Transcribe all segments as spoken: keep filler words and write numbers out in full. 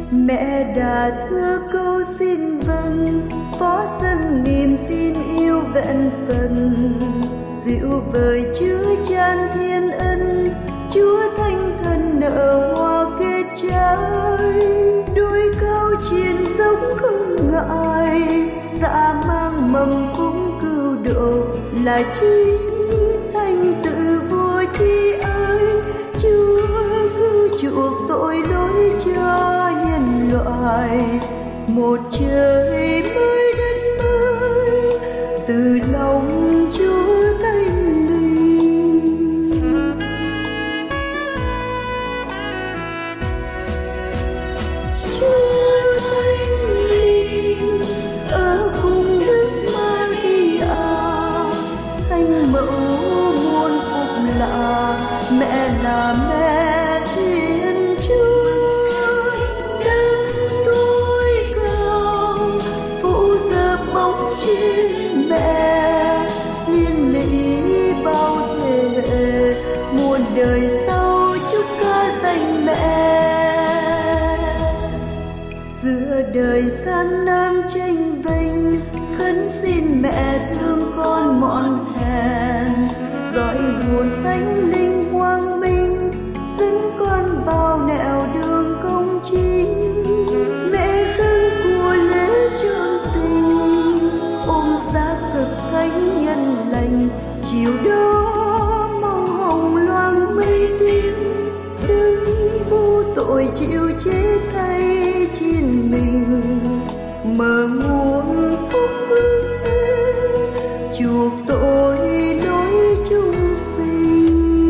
Mẹ đã thưa câu xin vâng, phó dâng niềm tin yêu vẹn phần, dịu vời chứa chan thiên ân, Chúa thánh thần nở hoa kết trái. Đôi cao chiến giống không ngại, dạ mang mầm cũng cứu độ, là chính thánh tự vua chi ơi. Chúa cứu chuộc tội lỗi cho nhân loại, một trời mới đất mới từ lòng Chúa Thánh Linh. Chúa Thánh Linh ở cùng Đức Maria, Thánh Mẫu muôn phúc lạ, mẹ là mẹ Thiên Chúa. Đấng tối cao phủ dập bóng trên mẹ, liên lụy bao thế hệ, muôn đời sau chúc ca danh mẹ. Giữa đời gian nan tranh vênh, khấn xin mẹ thương con mọn hèn, dõi nguồn Thánh Linh quang minh, dẫn con vào nẻo đường công chính. Mẹ dâng của lễ trọn tình, ôm xác thực thánh nhân lành, chiều đó màu hồng loang mây tím. Đấng vô tội chịu chết thay trên mình, mở nguồn phúc ưu thế, chuộc tội lỗi chúng sinh.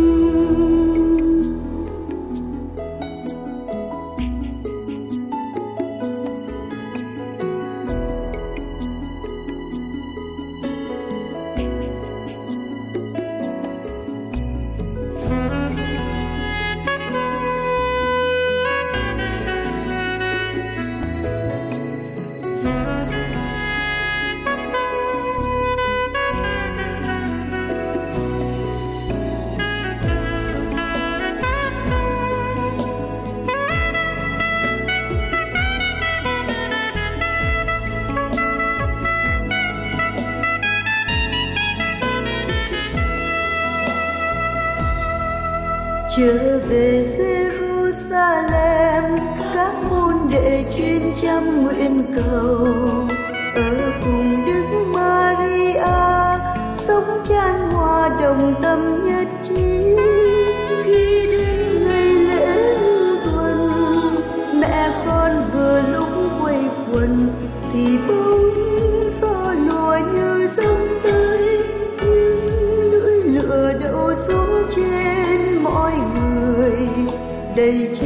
Trở về Jerusalem, các môn đệ chuyên chăm nguyện cầu, ở cùng Đức Maria, sống chan hòa đồng tâm nhất trí. Khi đến ngày lễ tuần, mẹ con vừa lúc quây quần, thì bỗng gió lùa như dông tới, những lưỡi lửa đổ xuống trên mọi người, đầy